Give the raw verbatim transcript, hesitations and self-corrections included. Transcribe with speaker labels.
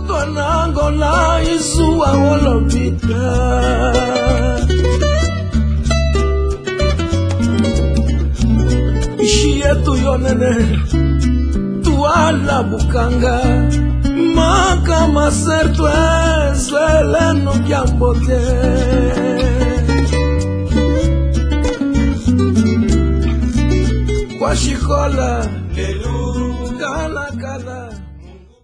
Speaker 1: Angola isu awolopita Ishie tu yonene Tuala bukanga Maka maser tu eswele no kiambote Kwa shikola Lelu